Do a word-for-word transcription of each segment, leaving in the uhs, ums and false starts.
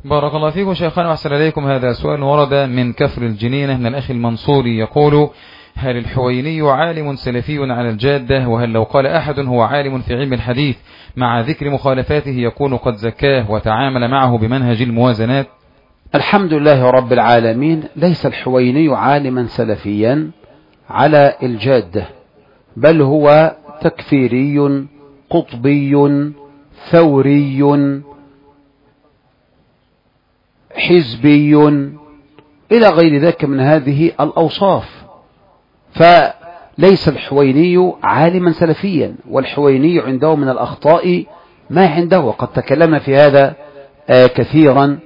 بارك الله فيكم شيخنا وأحسن إليكم. هذا سؤال ورد من كفر الجنينة من الأخ المنصوري يقول: هل الحويني عالم سلفي على الجادة؟ وهل لو قال أحد هو عالم في علم الحديث مع ذكر مخالفاته يكون قد زكاه وتعامل معه بمنهج الموازنات؟ الحمد لله رب العالمين. ليس الحويني عالما سلفيا على الجادة، بل هو تكفيري قطبي ثوري حزبي إلى غير ذلك من هذه الأوصاف. فليس الحويني عالما سلفيا، والحويني عنده من الأخطاء ما عنده، وقد تكلمنا في هذا كثيرا،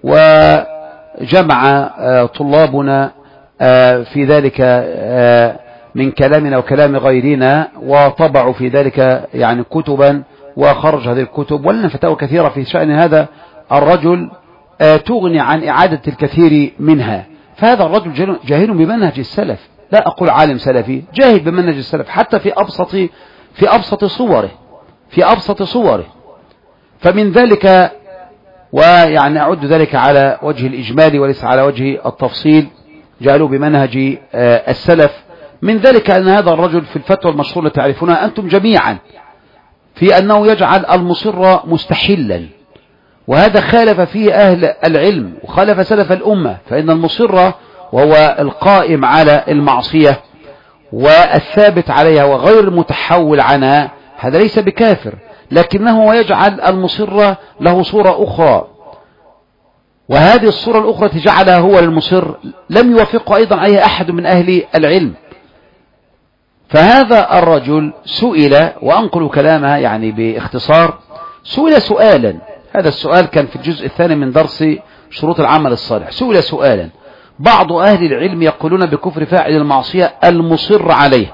وجمع طلابنا في ذلك من كلامنا وكلام غيرنا، وطبعوا في ذلك يعني كتبا وخرج هذه الكتب، ولنا فتاوى كثيرة في شأن هذا الرجل تغني عن إعادة الكثير منها. فهذا الرجل جاهل بمنهج السلف، لا أقول عالم سلفي، جاهل بمنهج السلف حتى في أبسط في أبسط صوره في أبسط صوره فمن ذلك، ويعني أعد ذلك على وجه الإجمال وليس على وجه التفصيل، جعلوا بمنهج السلف. من ذلك أن هذا الرجل في الفتوى المشهورة تعرفونها أنتم جميعا في أنه يجعل المصر مستحلا، وهذا خالف فيه أهل العلم وخالف سلف الأمة. فإن المصر وهو القائم على المعصية والثابت عليها وغير المتحول عنها، هذا ليس بكافر، لكنه يجعل المصر له صورة أخرى، وهذه الصورة الأخرى تجعلها هو المصر لم يوافق أيضا عليها أحد من أهل العلم. فهذا الرجل سئل، وأنقل كلامها يعني باختصار، سئل سؤالا، هذا السؤال كان في الجزء الثاني من درس شروط العمل الصالح. سئل سؤالا: بعض أهل العلم يقولون بكفر فاعل المعصية المصر عليه،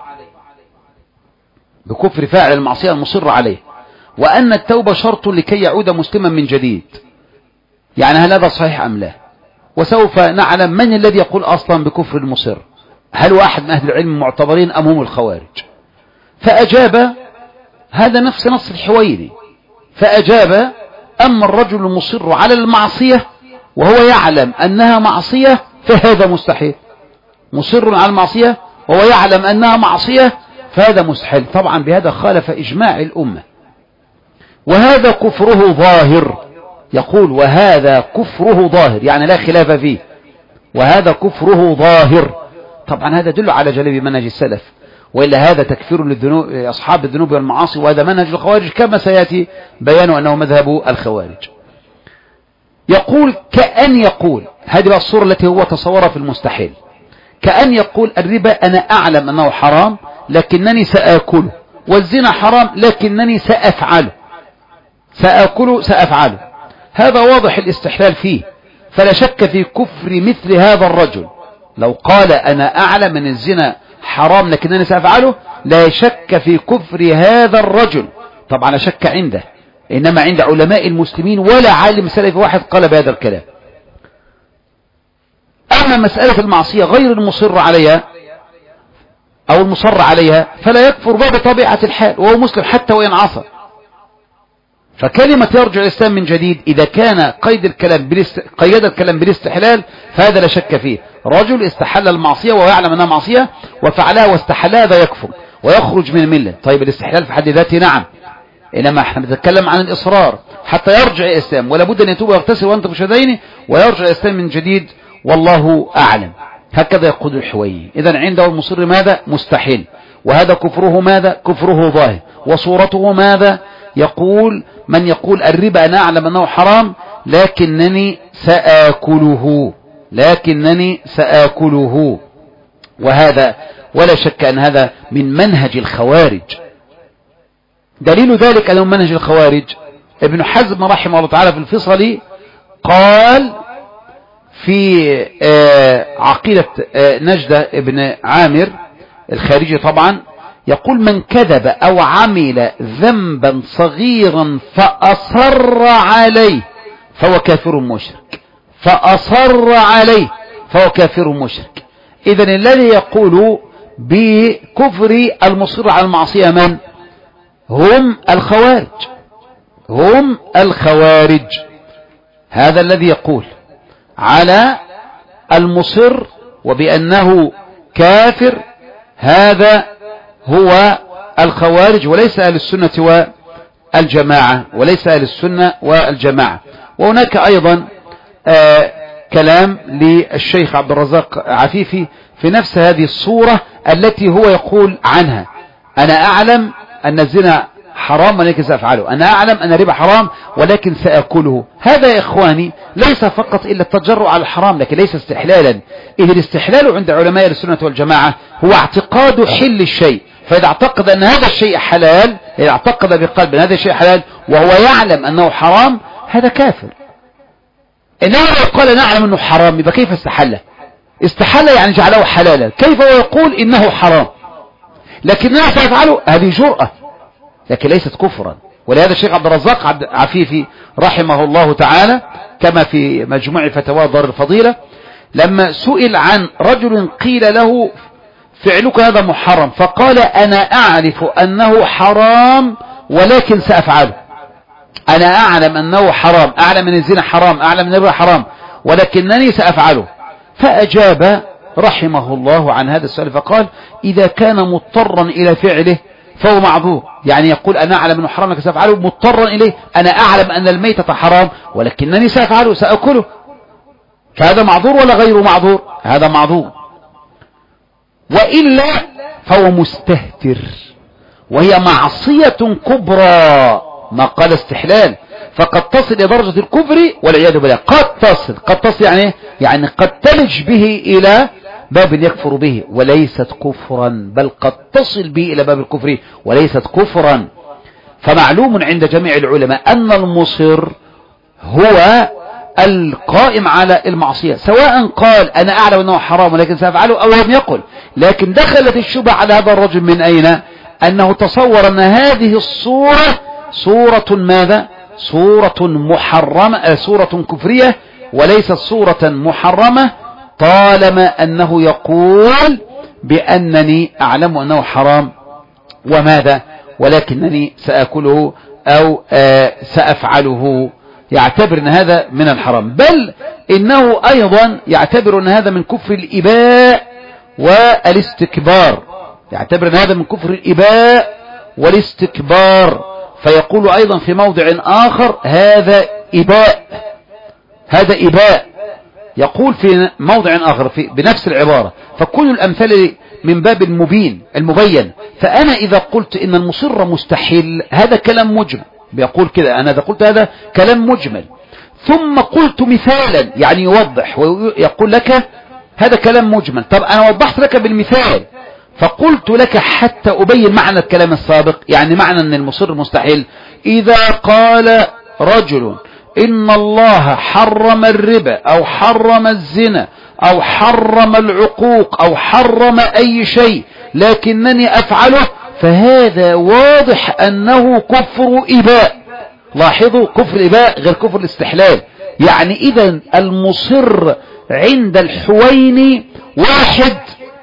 بكفر فاعل المعصية المصر عليه، وأن التوبة شرط لكي يعود مسلما من جديد. يعني هل هذا صحيح أم لا؟ وسوف نعلم من الذي يقول أصلا بكفر المصر، هل هو أحد من أهل العلم المعتبرين أم هم الخوارج؟ فأجاب هذا نفس نص الحويني، فأجاب: أما الرجل المصر على المعصية وهو يعلم أنها معصية فهذا مستحيل. مصر على المعصية وهو يعلم أنها معصية فهذا مستحيل. طبعا بهذا خالف إجماع الأمة، وهذا كفره ظاهر. يقول: وهذا كفره ظاهر، يعني لا خلاف فيه، وهذا كفره ظاهر. طبعا هذا يدل على جلب منهج السلف، وإلا هذا تكفير للذنوب أصحاب الذنوب والمعاصي، وهذا منهج الخوارج كما سيأتي بيان أنه مذهب الخوارج. يقول: كأن يقول، هذه بقى الصورة التي هو تصورها في المستحيل، كأن يقول: الربا أنا أعلم أنه حرام لكنني سأكله، والزنا حرام لكنني سأفعله، سأكله سأفعله. هذا واضح الاستحلال فيه، فلا شك في كفر مثل هذا الرجل. لو قال أنا أعلم أن الزنا حرام لكنني سأفعله، لا شك في كفر هذا الرجل. طبعا لا شك عنده، إنما عند علماء المسلمين ولا عالم سلفي واحد قال بهذا الكلام. أما مسألة المعصية غير المصر عليها أو المصر عليها فلا يكفر بطبيعة الحال، وهو مسلم حتى وإن عصى. فكلمة يرجع الإسلام من جديد إذا كان قيد الكلام بالاست... قيد الكلام بالاستحلال فهذا لا شك فيه. رجل استحل المعصية وهو يعلم أنها معصية وفعلها واستحلها، هذا يكفر ويخرج من الملة. طيب الاستحلال في حد ذاته نعم، إنما احنا نتكلم عن الإصرار حتى يرجع الإسلام، ولا بد أن يتوب ويغتسل وأنت مشهدين ويرجع الإسلام من جديد، والله أعلم. هكذا يقول الحويني. إذن عنده المصر ماذا؟ مستحيل، وهذا كفره ماذا؟ كفره ظاهر. وصورته ماذا؟ يقول: من يقول الربا أنا أعلم أنه حرام لكنني سآكله، لكنني سآكله. وهذا ولا شك أن هذا من منهج الخوارج. دليل ذلك أنه منهج الخوارج ابن حزم رحمه الله تعالى في الفصل قال في عقيدة نجدة ابن عامر الخارجي طبعا، يقول: من كذب أو عمل ذنبا صغيرا فأصر عليه فهو كافر مشرك، فأصر عليه فهو كافر مشرك. إذن الذي يقول بكفر المصر على المعصية من؟ هم الخوارج، هم الخوارج. هذا الذي يقول على المصر وبأنه كافر هذا هو الخوارج وليس أهل السنة والجماعة وليس أهل السنة والجماعة. وهناك أيضا آه كلام للشيخ عبد الرزاق عفيفي في نفس هذه الصورة التي هو يقول عنها: أنا أعلم أن الزنا حرام ولكن سأفعله، أنا أعلم أن الربا حرام ولكن سأكله. هذا يا إخواني ليس فقط إلا التجرؤ على الحرام، لكن ليس استحلالا، إذ الاستحلال عند علماء السنة والجماعة هو اعتقاد حل الشيء، فإذا اعتقد أن هذا الشيء حلال، إذا اعتقد بقلب أن هذا الشيء حلال وهو يعلم أنه حرام، هذا كافر. إنما لو قال نعلم أنه حرام يبقى كيف استحله؟ استحل يعني جعله حلالا، كيف هو يقول إنه حرام لكننا سأفعله؟ هذه جرأة لكن ليست كفرا. ولهذا الشيخ عبد الرزاق عبد عفيفي رحمه الله تعالى كما في مجموع فتاوى دار الفضيلة لما سئل عن رجل قيل له فعلك هذا محرم فقال: أنا أعرف أنه حرام ولكن سأفعله، أنا أعلم أنه حرام، أعلم أن الزنا حرام، أعلم أن الربا حرام، ولكنني سأفعله. فأجاب رحمه الله عن هذا السؤال فقال: إذا كان مضطرا إلى فعله فهو معذور. يعني يقول أنا أعلم أنه حرام لكن سأفعله مضطرا إليه، أنا أعلم أن الميتة حرام ولكنني سأفعله سأكله، فهذا معذور ولا غير معذور؟ هذا معذور. وإلا فهو مستهتر وهي معصية كبرى، ما قال استحلال، فقد تصل إلى درجة الكفر والعياذ بالله. قد تصل قد تصل يعني يعني قد تلج به إلى باب يكفر به وليست كفرا، بل قد تصل به إلى باب الكفر وليست كفرا. فمعلوم عند جميع العلماء أن المصر هو القائم على المعصية، سواء قال أنا أعلم أنه حرام ولكن سأفعله أو لم يقل. لكن دخلت الشبهة على هذا الرجل من أين؟ أنه تصور أن هذه الصورة صورة ماذا؟ صورة محرمة، صورة كفرية وليست صورة محرمة، طالما أنه يقول بأنني أعلم أنه حرام وماذا ولكنني سأكله أو آه سأفعله، يعتبر أن هذا من الحرام. بل إنه أيضا يعتبر أن هذا من كفر الإباء والاستكبار، يعتبر أن هذا من كفر الإباء والاستكبار، فيقول أيضا في موضع آخر هذا إباء، هذا إباء، يقول في موضع آخر في بنفس العبارة. فكل الأمثال من باب المبين المبين. فأنا إذا قلت إن المصر مستحيل هذا كلام مجمل، بيقول كده أنا إذا قلت هذا كلام مجمل ثم قلت مثالا يعني يوضح ويقول لك هذا كلام مجمل، طب أنا وضحت لك بالمثال فقلت لك حتى أبين معنى الكلام السابق، يعني معنى أن المصر مستحيل. إذا قال رجل إن الله حرم الربا أو حرم الزنا أو حرم العقوق أو حرم أي شيء لكنني أفعله، فهذا واضح أنه كفر إباء. لاحظوا كفر إباء غير كفر الاستحلال. يعني إذا المصر عند الحويني واحد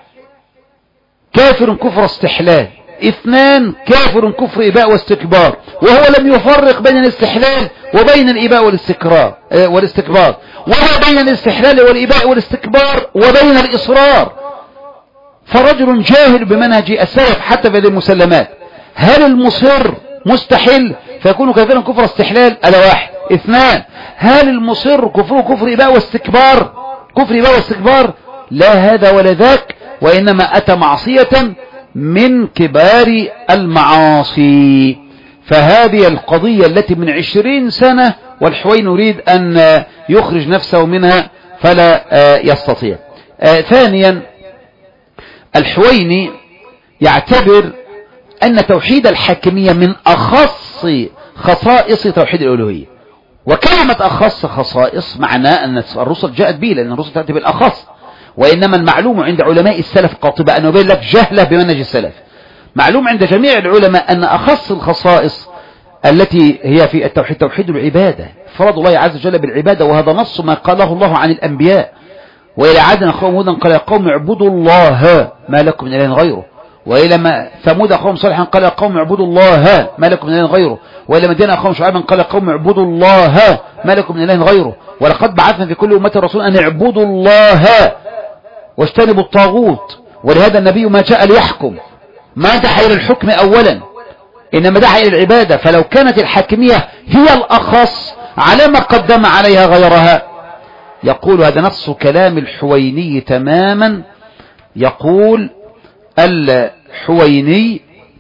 كافر كفر استحلال، اثنان كافر كفر إباء واستكبار، وهو لم يفرق بين الاستحلال وبين الإباء والاستكبار والاستكبار ولا بين الاستحلال والإباء والاستكبار وبين الإصرار. فرجل جاهل بمنهج السلف حتى في هذه المسلمات. هل المصر مستحيل فيكون كافرا كفر استحلال؟ ألا واحد. اثنان، هل المصر كفر كفر إباء واستكبار كفر إباء واستكبار؟ لا هذا ولا ذاك، وإنما أتى معصية من كبار المعاصي. فهذه القضية التي من عشرين سنة والحوين يريد أن يخرج نفسه منها فلا يستطيع. ثانيا، الحويني يعتبر أن توحيد الحاكمية من أخص خصائص توحيد الألوهية. وكلمة أخص خصائص معناه أن الرسل جاءت به، لأن الرسل تأتي بالأخص. وإنما المعلوم عند علماء السلف قاطبة أنه بين لك جهلة بمنهج السلف. معلوم عند جميع العلماء أن أخص الخصائص التي هي في التوحيد توحيد العبادة، فرض الله عز وجل بالعبادة، وهذا نص ما قاله الله عن الأنبياء. وإلى عاد أخوهم هودا قال يا قوم اعبدوا الله ما لكم من إله غيره. وإلى ما ثمود أخوهم صالحا قال قوم اعبدوا الله ما لكم من إله غيره، وإلى مدين أخوهم شعيبا قال قوم اعبدوا الله ما لكم من إله غيره، ولقد بعثنا في كل أمة رسولا أن اعبدوا الله واجتنبوا الطاغوت. ولهذا النبي ما جاء ليحكم، ما دعا إلى الحكم أولا، إنما دعا إلى العبادة. فلو كانت الحاكمية هي الأخص على ما قدم عليها غيرها. يقول هذا نص كلام الحويني تماما. يقول الحويني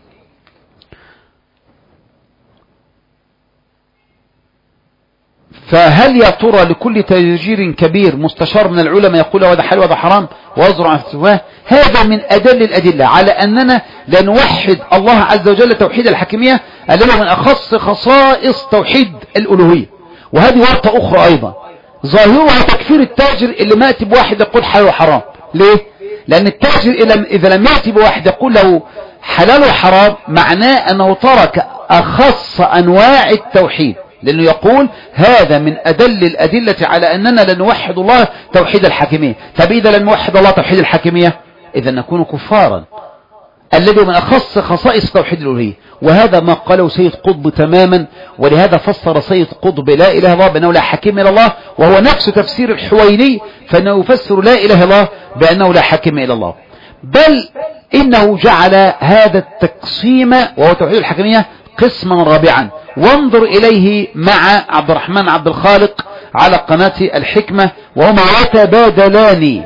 فهل يا ترى لكل تاجير كبير مستشار من العلماء يقول هذا حلال وهذا حرام ويصدر عن فتواه؟ هذا من أدل الأدلة على أننا لا نوحد الله عز وجل توحيد الحكمية الذي من أخص خصائص توحيد الألوهية. وهذه ورطة أخرى أيضا ظاهرها تكفير التاجر اللي ما يأتي بواحد يقول حلال وحرام. ليه؟ لأن التاجر إذا لم يأتي بواحد يقول له حلال وحرام معناه أنه ترك أخص أنواع التوحيد، لأنه يقول هذا من أدل الأدلة على أننا لن نوحد الله توحيد الحاكمية. طب إذا لن نوحد الله توحيد الحاكمية إذا نكون كفارا، الذي من أخص خصائص توحيد الألوهية. وهذا ما قاله سيد قطب تماما، ولهذا فسر سيد قطب لا إله إلا الله بأنه لا حكيم إلا الله، وهو نفس تفسير الحويني، فإنه يفسر لا إله إلا الله بأنه لا حكيم إلا الله. بل إنه جعل هذا التقسيم وهو توحيد الحكمية قسما رابعا، وانظر إليه مع عبد الرحمن عبد الخالق على قناة الحكمة، وهما يتبادلان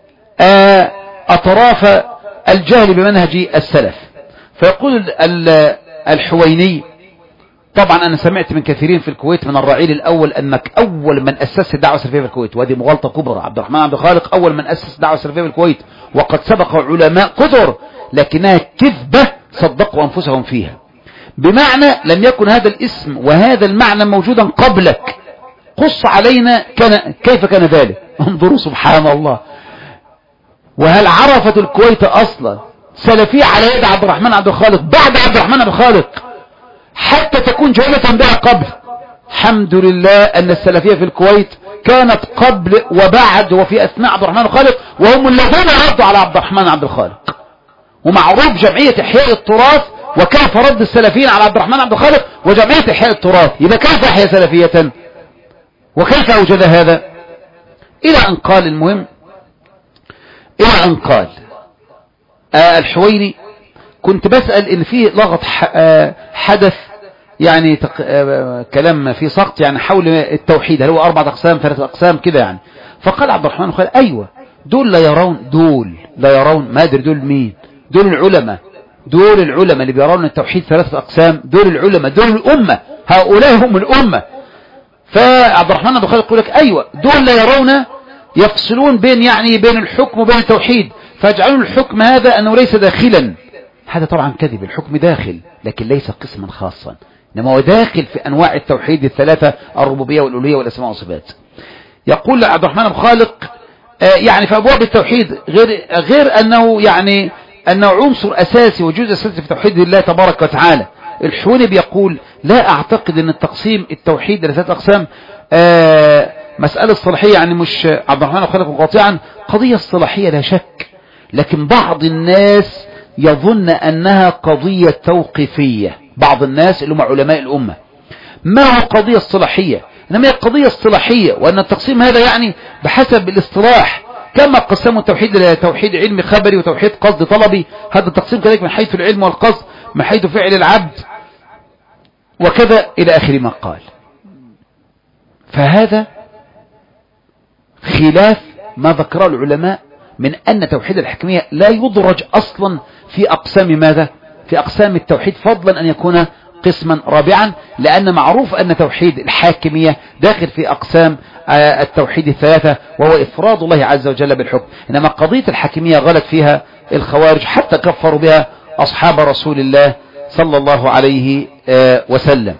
أطراف الجهل بمنهج السلف. فيقول الحويني طبعا أنا سمعت من كثيرين في الكويت من الرعيل الأول أنك أول من أسس الدعوة السلفية في الكويت، وهذه مغالطة كبرى. عبد الرحمن عبد الخالق أول من أسس الدعوة السلفية في الكويت، وقد سبق علماء كثر، لكنها كذبة صدقوا أنفسهم فيها. بمعنى لم يكن هذا الاسم وهذا المعنى موجودا قبلك، قص علينا كان كيف كان ذلك. انظروا سبحان الله. وهل عرفت الكويت أصلا سلفية على يد عبد الرحمن عبد الخالق بعد عبد الرحمن عبد الخالق حتى تكون جاهلة بها قبل؟ الحمد لله أن السلفية في الكويت كانت قبل وبعد وفي أثناء عبد الرحمن عبد الخالق، وهم الذين ردوا على عبد الرحمن عبد الخالق. ومعروف جمعية إحياء التراث وكيف رد السلفيين على عبد الرحمن عبد الخالق وجمعية إحياء التراث. إذا كيف أحيا سلفية وكيف أوجد هذا؟ إلى أن قال المهم إلى أن قال آه الحويني كنت بسأل إن فيه لغط آه حدث يعني تق... آه كلام في سقط يعني حول التوحيد، هل هو أربعة أقسام ثلاثة أقسام كده يعني. فقال عبد الرحمن قال أيوة دول لا يرون دول لا يرون ما أدري دول مين، دول العلماء دول العلماء اللي بيرون التوحيد ثلاثة أقسام، دول العلماء دول الأمة، هؤلاء هم الأمة. فعبد الرحمن عبد الخالق يقول لك أيوة دول لا يرون يفصلون بين يعني بين الحكم وبين التوحيد، فيجعلون الحكم هذا أنه ليس داخلا. هذا طبعا كذب، الحكم داخل لكن ليس قسما خاصا، إنما هو داخل في أنواع التوحيد الثلاثة، الربوبية والألوهية والأسماء والصفات. يقول عبد الرحمن عبد الخالق آه يعني في أبواب التوحيد غير غير أنه يعني أنه عنصر أساسي وجزء أساسي في توحيد الله تبارك وتعالى. الحويني بيقول لا أعتقد أن التقسيم التوحيد لثلاث أقسام آه مسألة صلاحية، يعني مش عبد الرحمن الخالق قاطعا قضية الصلاحية لا شك، لكن بعض الناس يظن أنها قضية توقيفية. بعض الناس اللي هم علماء الأمة ما هو قضية الصلاحية، إنما هي قضية الصلاحية، وأن التقسيم هذا يعني بحسب الاصطلاح كما قسموا التوحيد إلى توحيد علمي خبري وتوحيد قصد طلبي، هذا التقسيم كذلك من حيث العلم والقصد من حيث فعل العبد وكذا إلى آخر ما قال. فهذا خلاف ما ذكره العلماء من أن توحيد الحكمية لا يدرج أصلا في أقسام ماذا؟ في أقسام التوحيد، فضلا أن يكون قسما رابعا، لأن معروف أن توحيد الحاكمية داخل في أقسام التوحيد الثلاثة، وهو إفراد الله عز وجل بالحكم. إنما قضية الحاكمية غلط فيها الخوارج حتى كفروا بها أصحاب رسول الله صلى الله عليه وسلم.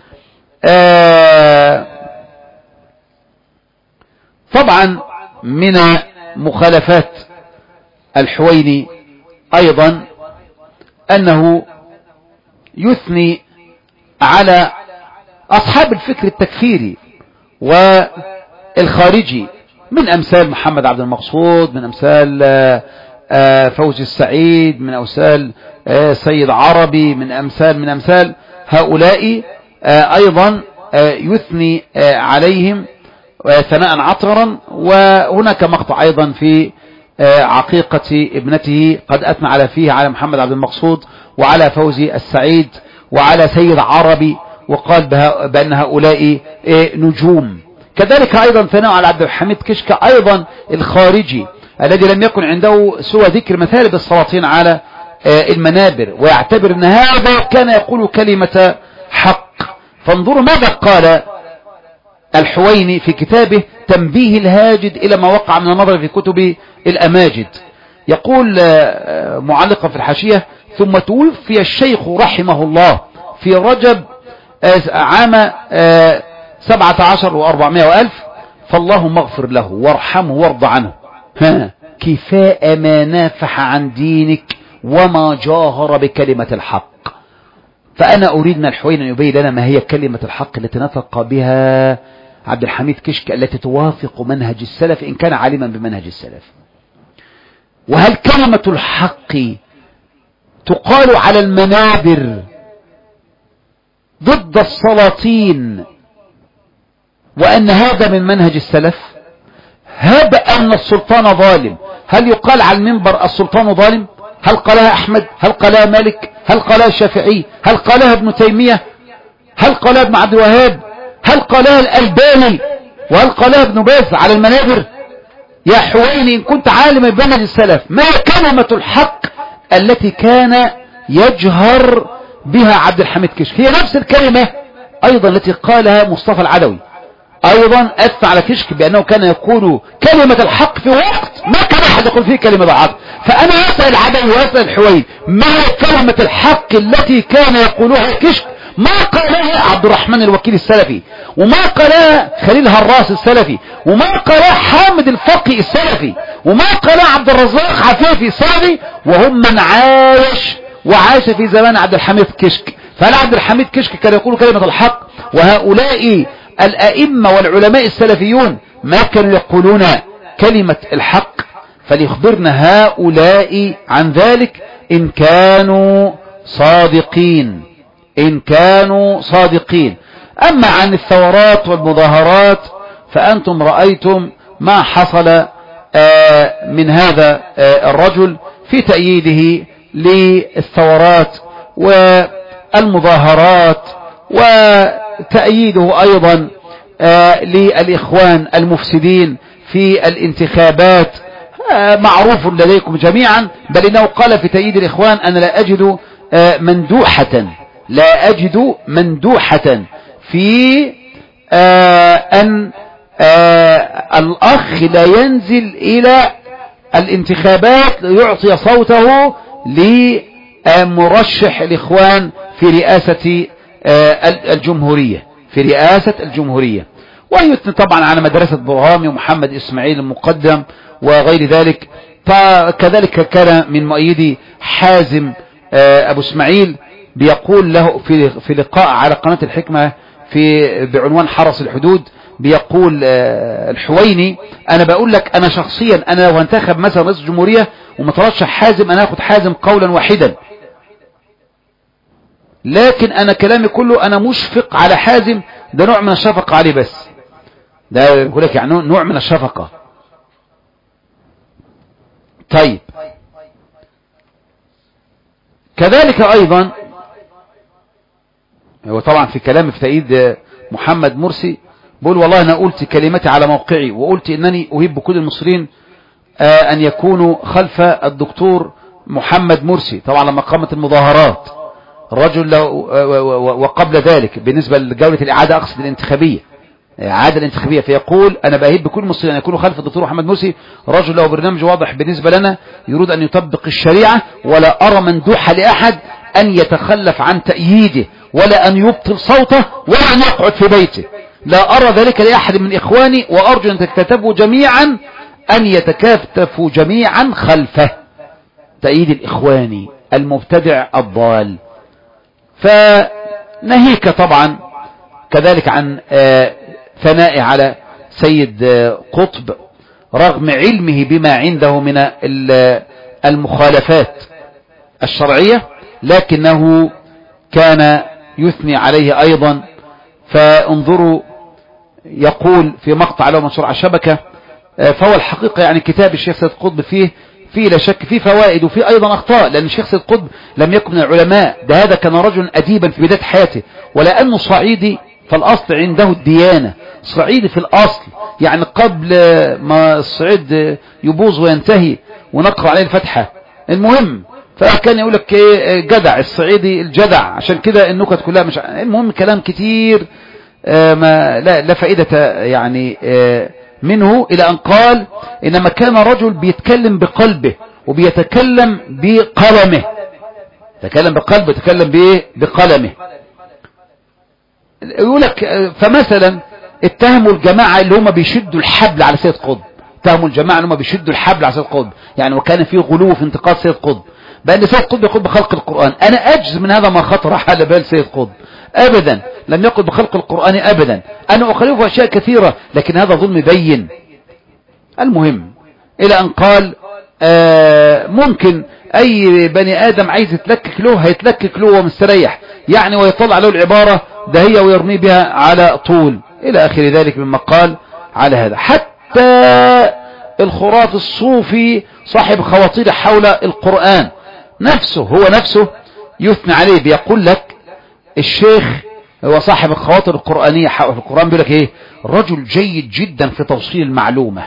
طبعا من مخالفات الحويني أيضا أنه يثني على أصحاب الفكر التكفيري والخارجي من أمثال محمد عبد المقصود، من أمثال فوزي السعيد، من أمثال سيد عربي، من أمثال من أمثال هؤلاء أيضا يثني عليهم ثناء عطرا. وهناك مقطع أيضا في عقيقة ابنته قد أثنى على فيه على محمد عبد المقصود وعلى فوزي السعيد وعلى سيد عربي، وقال بأن هؤلاء نجوم. كذلك أيضا ثناء على عبد الحميد كشك أيضا الخارجي الذي لم يكن عنده سوى ذكر مثالب السلاطين على المنابر، ويعتبر أن هذا كان يقول كلمة حق. فانظروا ماذا قال الحويني في كتابه تنبيه الهاجد إلى ما وقع من النظر في كتب الأماجد. يقول معلقا في الحاشية: ثم توفي الشيخ رحمه الله في رجب عام سبعة عشر وأربعمائة وألف، فاللهم اغفر له وارحمه وارض عنه، ها كفاء ما نافح عن دينك وما جاهر بكلمة الحق. فأنا أريد من الحويني أن يبين لنا ما هي كلمة الحق التي نطق بها عبد الحميد كشك التي توافق منهج السلف إن كان عالما بمنهج السلف. وهل كلمة الحق تقال على المنابر ضد السلاطين وأن هذا من منهج السلف؟ هب أن السلطان ظالم، هل يقال على المنبر السلطان ظالم؟ هل قالها أحمد؟ هل قالها مالك؟ هل قالها الشافعي؟ هل قالها ابن تيمية؟ هل قالها ابن عبد الوهاب؟ هل قالها الألباني؟ وهل قالها ابن باز على المنابر؟ يا حويني إن كنت عالما بمنهج السلف، ما كلمة الحق التي كان يجهر بها عبد الحميد كشك؟ هي نفس الكلمة أيضا التي قالها مصطفى العدوي، أيضا أثنى على كشك بأنه كان يقول كلمة الحق في وقت ما كان أحد يقول فيه كلمة الحق. فأنا أسأل العدوي وأسأل الحويني: ما كلمة الحق التي كان يقولها كشك؟ ما قالها عبد الرحمن الوكيل السلفي، وما قالها خليل هراس السلفي، وما قالها حامد الفقي السلفي، وما قالها عبد الرزاق عفيفي السلفي، وهم من عايش وعاش في زمان عبد الحميد كشك. فهل عبد الحميد كشك كان يقول كلمة الحق؟ وهؤلاء الأئمة والعلماء السلفيون ما كانوا يقولون كلمة الحق؟ فليخبرنا هؤلاء عن ذلك إن كانوا صادقين، إن كانوا صادقين. أما عن الثورات والمظاهرات فأنتم رأيتم ما حصل من هذا الرجل في تأييده للثورات والمظاهرات، وتأييده أيضا للإخوان المفسدين في الانتخابات. معروف لديكم جميعا، بل إنه قال في تأييد الإخوان: أنا لا أجد مندوحة لا أجد مندوحة في أن الأخ لا ينزل إلى الانتخابات ليعطي صوته لمرشح الإخوان في رئاسة الجمهورية في رئاسة الجمهورية. ويثني طبعا على مدرسة برهامي ومحمد إسماعيل المقدم وغير ذلك. فكذلك كان من مؤيدي حازم أبو إسماعيل بيقول له في في لقاء على قناة الحكمة في بعنوان حرس الحدود، بيقول الحويني: أنا بقول لك أنا شخصيا أنا لو هنتخب مثلا رئيس الجمهورية ومترشح حازم أنا أخذ حازم قولا واحدا، لكن أنا كلامي كله أنا مشفق على حازم، ده نوع من الشفقة عليه، بس ده يقول لك يعني نوع من الشفقة. طيب كذلك أيضا هو طبعا في كلام في تأييد محمد مرسي بقول: والله أنا قلت كلمتي على موقعي، وقلت إنني أحب كل المصريين أن يكونوا خلف الدكتور محمد مرسي. طبعا لما قامت المظاهرات الرجل وقبل ذلك بالنسبة لجولة الإعادة أقصد الانتخابية الإعادة الانتخابية، فيقول: أنا بأهب بكل المصريين أن يكونوا خلف الدكتور محمد مرسي، رجل له برنامج واضح بالنسبة لنا يريد أن يطبق الشريعة، ولا أرى مندوحة لأحد أن يتخلف عن تأييده ولا أن يبطل صوته ولا أن يقعد في بيته. لا أرى ذلك لأحد من إخواني، وأرجو أن تكتتبوا جميعا أن يتكاتفوا جميعا خلفه. تأييد الإخواني المبتدع الضال. فنهيك طبعا كذلك عن ثناء على سيد قطب رغم علمه بما عنده من المخالفات الشرعية، لكنه كان يثني عليه أيضا. فانظروا يقول في مقطع له منشور على الشبكة، فهو الحقيقة يعني كتاب الشيخ سيد قطب فيه فيه لا شك فيه فوائد وفيه أيضا أخطاء، لأن الشيخ سيد قطب لم يكن من العلماء، ده هذا كان رجل أديبا في بداية حياته، ولأنه صعيدي فالأصل عنده الديانة، صعيدي في الأصل، يعني قبل ما الصعيد يبوظ وينتهي ونقرأ عليه الفتحة. المهم فكان يقول لك جدع الصعيدي الجدع، عشان كده النكت كلها مش المهم كلام كتير ما لا, لا فائدة يعني منه، إلى أن قال إنما كان رجل بيتكلم بقلبه وبيتكلم بقلمه، تكلم بقلبه تكلم بإيه بقلمه. يقول لك فمثلا اتهموا الجماعة اللي هم بيشدوا الحبل على سيد قطب، اتهموا الجماعة اللي هم بيشدوا الحبل على سيد قطب، يعني وكان فيه غلو في انتقاد سيد قطب، بأن سيد قطب يقول بخلق القرآن. أنا أجزم من هذا ما خطر على بال سيد قطب أبدا، لم يقل بخلق القرآن أبدا، أنا أخالفه أشياء كثيرة، لكن هذا ظلم بين. المهم إلى أن قال آه ممكن أي بني آدم عايز يتلكك له هيتلكك له ومستريح، يعني ويطلع له العبارة ده هي ويرمي بها على طول إلى آخر ذلك مما قال على هذا. حتى الخراف الصوفي صاحب خواطير حول القرآن نفسه هو نفسه يثنى عليه، بيقول لك الشيخ هو صاحب الخواطر القرآنية حول القرآن، بيقول لك ايه رجل جيد جدا في توصيل المعلومة.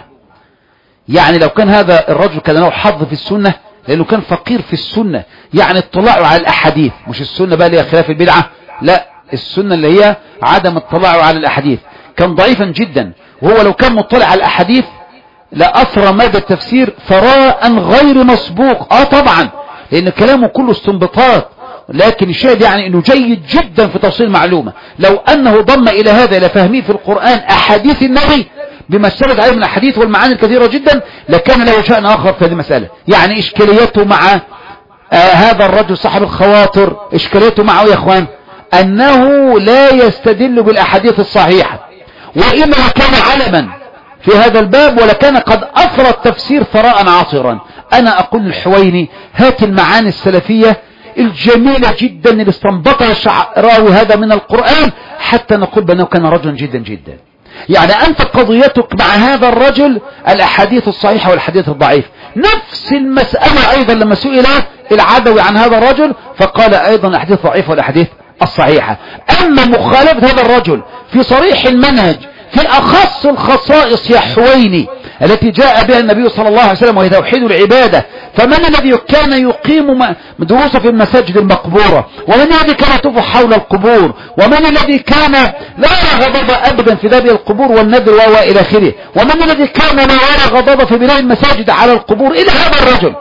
يعني لو كان هذا الرجل كان له حظ في السنة، لأنه كان فقير في السنة، يعني اطلاعه على الأحاديث، مش السنة بقى اللي هي خلاف البدعة، لا السنة اللي هي عدم اطلاعه على الأحاديث، كان ضعيفا جدا. وهو لو كان مطلع على الأحاديث لأثر مدى التفسير ثراء غير مسبوق. اه طبعا لأن كلامه كله استنباطات، لكن الشاهد يعني انه جيد جدا في توصيل معلومة. لو انه ضم الى هذا الى فهمه في القرآن احاديث النبي بما اشترط عليه من الاحاديث والمعاني الكثيرة جدا، لكان له شأن اخر في هذه المسألة. يعني اشكاليته مع آه هذا الرجل صاحب الخواطر، اشكاليته معه يا اخوان انه لا يستدل بالاحاديث الصحيحة، وإنما كان علما في هذا الباب ولكان قد أثر التفسير ثراء عاصرا. أنا أقول للحويني هات المعاني السلفية الجميلة جدا اللي استنبطها الشعراوي هذا من القرآن حتى نقول بأنه كان رجلا جدا جدا. يعني أنت قضيتك مع هذا الرجل الأحاديث الصحيحة والحديث الضعيف. نفس المسألة أيضا لما سئل العدوي عن هذا الرجل فقال أيضا الأحاديث ضعيفة والأحاديث الصحيحة. أما مخالفة هذا الرجل في صريح المنهج في أخص الخصائص يا حويني التي جاء بها النبي صلى الله عليه وسلم وهي توحيد العبادة، فمن الذي كان يقيم دروسا في المساجد المقبورة، ومن الذي كان يطوف حول القبور، ومن الذي كان لا يرى غضب أبدا في ذبح القبور والنذر وإلى آخره، ومن الذي كان لا يرى غضب في بناء المساجد على القبور إلى هذا الرجل.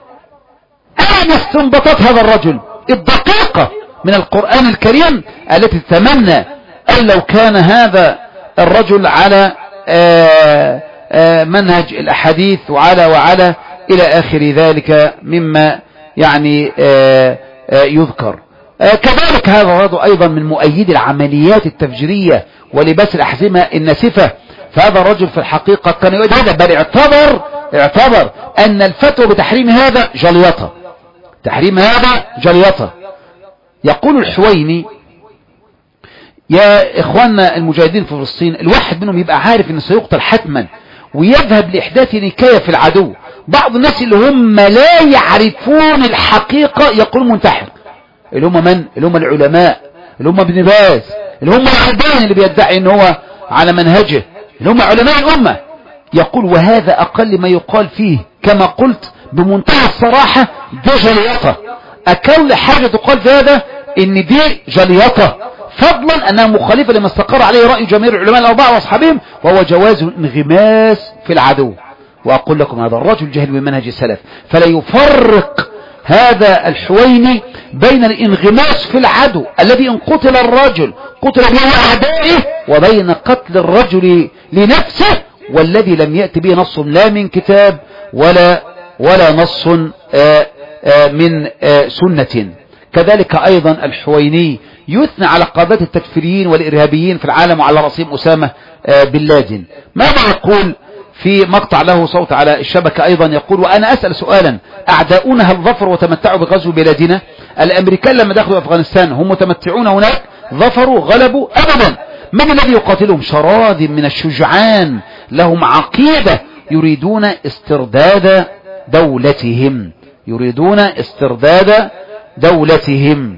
أين استنبطت هذا الرجل الدقيقة من القرآن الكريم التي تتمنى أن لو كان هذا الرجل على آآ آآ منهج الأحاديث وعلى وعلى إلى آخر ذلك مما يعني آآ آآ يذكر. كذلك هذا الرجل أيضا من مؤيد العمليات التفجيرية ولباس الأحزمة الناسفة. فهذا الرجل في الحقيقة كان يؤيد هذا، بل اعتبر اعتبر أن الفتوى بتحريم هذا جليطة، تحريم هذا جليطة. يقول الحويني يا إخواننا المجاهدين في فلسطين الواحد منهم يبقى عارف أنه سيقتل حتما ويذهب لإحداث نكاية في العدو. بعض الناس اللي هم لا يعرفون الحقيقة يقولون منتحر، اللي هم من؟ اللي هم العلماء، اللي هم ابن باز، اللي هم العلباني اللي بيدعي أنه هو على منهجه، اللي هم علماء الأمة. يقول وهذا أقل ما يقال فيه كما قلت بمنتهى الصراحة ده جليطة. أكل حاجة تقال في هذا إن دي جليطة، فضلا أنها مخالفة لما استقر عليه رأي جماهير العلماء الأربعة وأصحابهم، وهو جواز الانغماس في العدو. وأقول لكم هذا الرجل جهل بمنهج السلف، فلا يفرق هذا الحويني بين الانغماس في العدو الذي إن قتل الرجل قتل به أعدائه، وبين قتل الرجل لنفسه والذي لم يأتي به نص لا من كتاب ولا ولا نص آآ آآ من آآ سنة. كذلك أيضا الحويني يثنى على قادة التكفيريين والإرهابيين في العالم وعلى رأسهم أسامة بن لادن. ماذا يقول في مقطع له صوت على الشبكة أيضا يقول: وأنا أسأل سؤالا، أعداؤنا هل ظفروا وتمتعوا بغزو بلادنا؟ الأمريكان لما دخلوا أفغانستان هم متمتعون هناك؟ ظفروا غلبوا؟ أبدا. من الذي يقاتلهم؟ شراذم من الشجعان لهم عقيدة، يريدون استرداد دولتهم، يريدون استرداد دولتهم.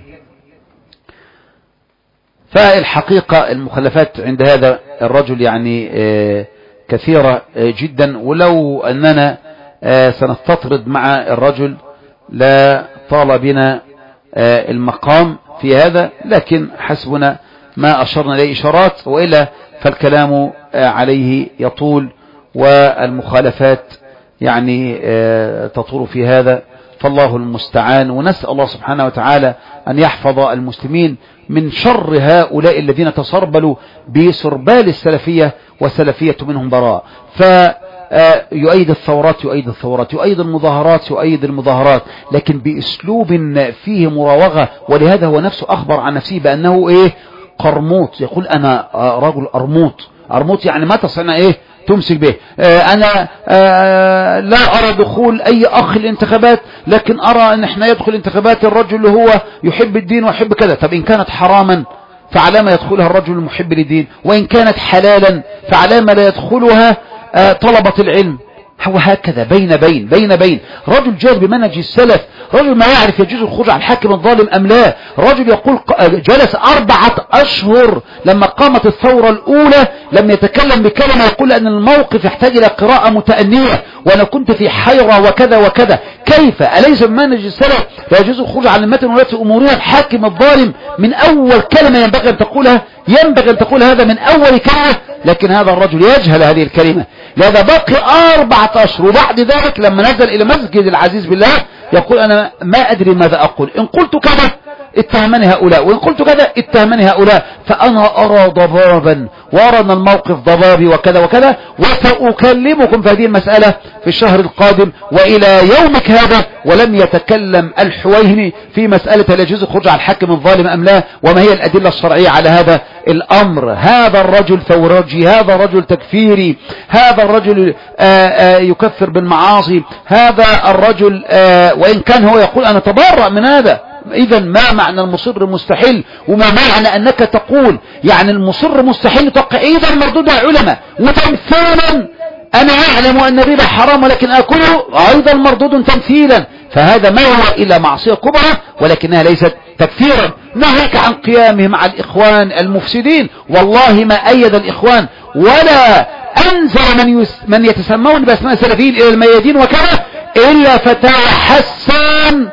فالحقيقة المخلفات عند هذا الرجل يعني كثيرة جدا، ولو أننا سنستطرد مع الرجل لا طال بنا المقام في هذا، لكن حسبنا ما أشرنا إليه إشارات، وإلا فالكلام عليه يطول والمخالفات يعني تطول في هذا، فالله المستعان. ونسأل الله سبحانه وتعالى أن يحفظ المسلمين من شر هؤلاء الذين تسربلوا بسربال السلفية، والسلفية منهم براء. فيؤيد الثورات يؤيد الثورات، يؤيد المظاهرات يؤيد المظاهرات، لكن بأسلوب فيه مراوغة. ولهذا هو نفسه أخبر عن نفسه بأنه إيه؟ قرموط. يقول: أنا رجل أرموط. أرموط يعني ما تستطيع إيه؟ تمسك به. آه أنا آه لا أرى دخول أي أخ الانتخابات، لكن أرى أن احنا يدخل انتخابات الرجل اللي هو يحب الدين ويحب كذا. طب إن كانت حراما فعلى ما يدخلها الرجل المحب للدين؟ وإن كانت حلالا فعلى ما لا يدخلها آه طلبة العلم؟ هو هكذا بين بين بين بين رجل جاهل بمنهج السلف، رجل ما يعرف يجوز الخروج على الحاكم الظالم أم لا. رجل يقول جلس أربعة أشهر لما قامت الثورة الأولى لم يتكلم بكلمة، يقول أن الموقف يحتاج إلى قراءة متأنية، وأنا كنت في حيرة وكذا وكذا. كيف؟ أليس بمنهج السلف لا يجوز الخروج على المتن ولاة أمورنا الحاكم الظالم من أول كلمة ينبغي أن تقولها؟ ينبغي أن تقول هذا من أول كلمة، لكن هذا الرجل يجهل هذه الكلمة. لهذا باقي أربعة أشهر، وبعد ذلك لما نزل إلى مسجد العزيز بالله يقول: أنا ما أدري ماذا أقول، إن قلت كذا اتهمني هؤلاء، وإن قلت كذا اتهمني هؤلاء، فأنا أرى ضبابا، وأرى أن الموقف ضبابي وكذا وكذا، وسأكلمكم في هذه المسألة في الشهر القادم. وإلى يومك هذا ولم يتكلم الحويني في مسألة هل يجوز الخروج على الحاكم الظالم أم لا، وما هي الأدلة الشرعية على هذا الأمر. هذا الرجل ثورجي، هذا الرجل تكفيري، هذا الرجل آآ آآ يكفر بالمعاصي، هذا الرجل وإن كان هو يقول أنا تبرأ من هذا. إذا ما معنى المصر مستحيل؟ وما معنى أنك تقول يعني المصر مستحيل تقعيدا مردود علماء وتمثيلا؟ أنا أعلم أن الربا حرام ولكن أكله أيضا مردود تمثيلا. فهذا ما هو إلا معصية كبرى ولكنها ليست تكفيرا. ناهيك عن قيامه مع الإخوان المفسدين، والله ما أيد الإخوان ولا أنزل من, يس من يتسمون بأسماء السلفيين إلى الميادين وكذا إلا فتاوى حسان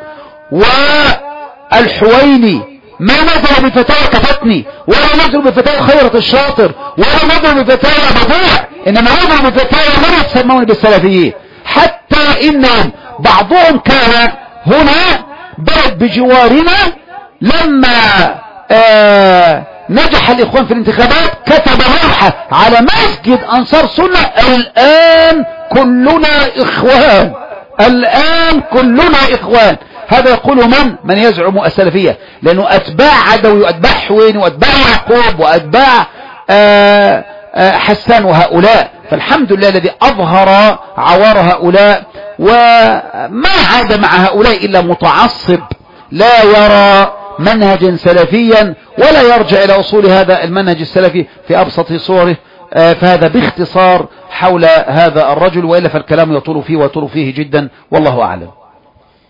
والحويني. ما نزل بفتاوى كفتني، ولا نزل بفتاوى خيرة الشاطر، ولا نزل بفتاوى بضيع، إنما نزل بفتاوى من يتسمون بالسلفيين. حتى إنهم بعضهم كان هنا بلد بجوارنا لما آه نجح الإخوان في الانتخابات كتب لوحة على مسجد أنصار سنة: الآن كلنا إخوان، الآن كلنا إخوان. هذا يقول من؟ من يزعم السلفية، لأنه أتباع عدوي وأتباع حويني وأتباع يعقوب وأتباع آآ آآ حسان وهؤلاء. فالحمد لله الذي أظهر عوار هؤلاء، وما عاد مع هؤلاء إلا متعصب لا يرى منهجا سلفيا ولا يرجع إلى أصول هذا المنهج السلفي في أبسط صوره. فهذا باختصار حول هذا الرجل، وإلا فالكلام يطول فيه ويطول فيه جدا، والله أعلم.